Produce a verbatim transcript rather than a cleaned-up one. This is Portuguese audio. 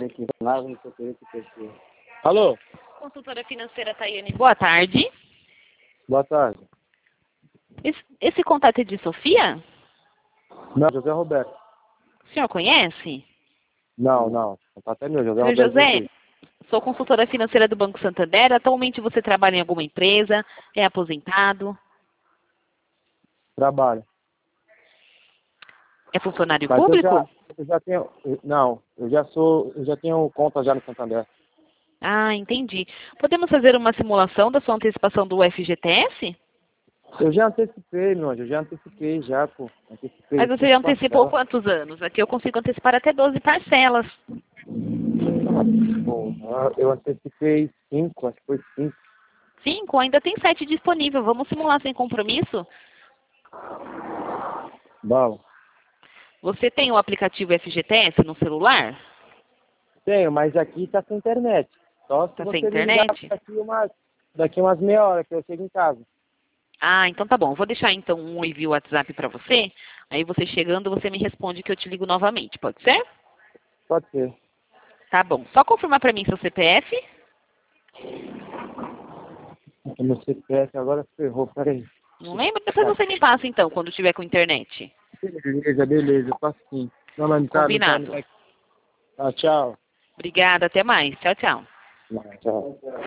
Alô? Consultora financeira Tayane, boa tarde. Boa tarde. Esse, esse contato é de Sofia? Não, José Roberto. O senhor conhece? Não, não. O contato é meu, José Senhor Roberto. José, sou consultora financeira do Banco Santander. Atualmente você trabalha em alguma empresa? É aposentado? Trabalho. É funcionário Mas eu já, público? eu já tenho... Não, eu já sou... Eu já tenho conta já no Santander. Ah, entendi. Podemos fazer uma simulação da sua antecipação do F G T S? Eu já antecipei, meu anjo. Eu já antecipei já, pô. Antecipei Mas você cinco já antecipou parcelas. quantos anos? Aqui eu consigo antecipar até doze parcelas. Pô, eu antecipei cinco, acho que foi cinco. Cinco, ainda tem sete disponível. Vamos simular sem compromisso? Vamos. Você tem o aplicativo F G T S no celular? Tenho, mas aqui tá sem internet. Só se Tá você sem me ligar internet? daqui umas, daqui umas meia hora que eu chego em casa. Ah, então tá bom. Vou deixar então um envio WhatsApp para você. Aí você chegando, você me responde que eu te ligo novamente. Pode ser? Pode ser. Tá bom. Só confirmar para mim seu C P F. O meu C P F agora ferrou, peraí. Não lembra? Depois você me passa então, quando tiver com internet. Beleza, beleza, eu faço sim. Não, mas não tá, não tá, não Combinado. tá. Ah, tchau. Obrigada, até mais. Tchau, tchau. Tchau.